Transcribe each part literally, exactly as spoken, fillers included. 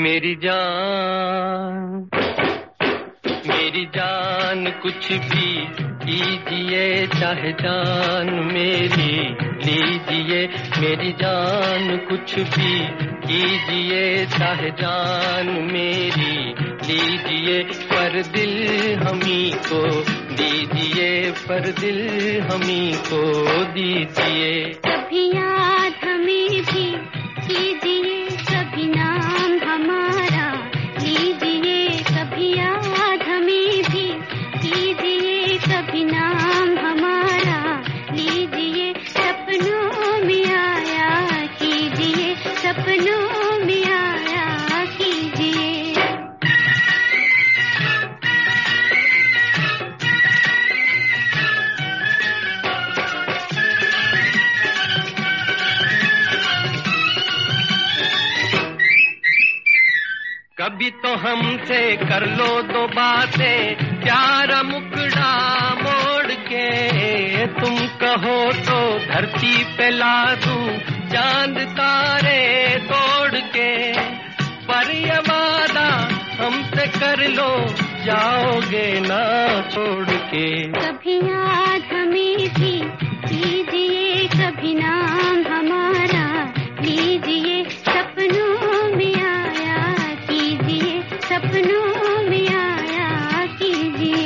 मेरी जान मेरी जान कुछ भी कीजिए, चाहे जान मेरी लीजिए। मेरी जान कुछ भी कीजिए, चाहे जान मेरी लीजिए। पर दिल हमी को दीजिए, पर दिल हमी को दीजिए। कभी याद हमें भी कीजिए, कभी नाम हमारा लीजिए। कभी याद हमें भी कीजिए, कभी नाम हमारा लीजिए। सपनों में आया कीजिए, सपनों में आया कीजिए। कभी तो हमसे कर लो दो बातें, प्यारा मुकड़ा मोड़ के। तुम कहो तो धरती पे ला दूं चांद तारे तोड़ के। पर ये वादा हमसे कर लो, जाओगे ना छोड़ के। कभी याद हमें भी कीजिए, कभी नाम हमारा लीजिए। सपनों में आया कीजिए, सपनों में आया कीजिए।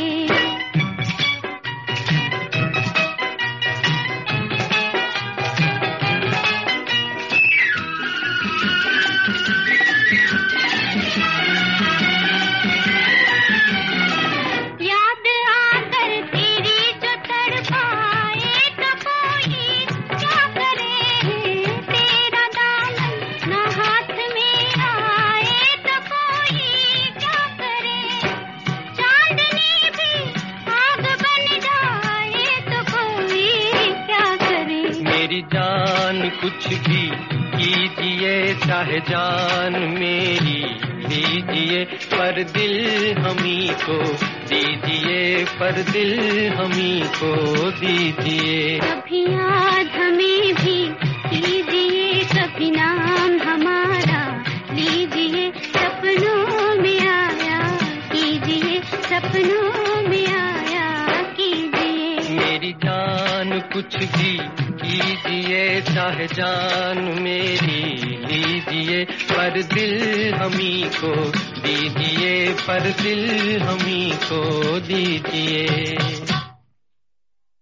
याद आकर तेरी जो तड़पाए तो कोई क्या करे। तेरा दामन ना हाथ में आए तो कोई क्या करे। चांदनी भी आग बन जाए तो कोई क्या करे। मेरी जान कुछ भी कीजिए, चाहे जान मेरी लीजिए। पर दिल हमी को दीजिए, पर दिल हमी को दीजिए। कभी याद हमें भी कीजिए, कभी नाम हमारा लीजिए। सपनों में आया कीजिए, सपनों में आया कीजिए। मेरी जान कुछ भी कीजिए, चाहे जान मेरी लीजिए। पर दिल हमी को दीजिए, पर दिल हमी को दीजिए।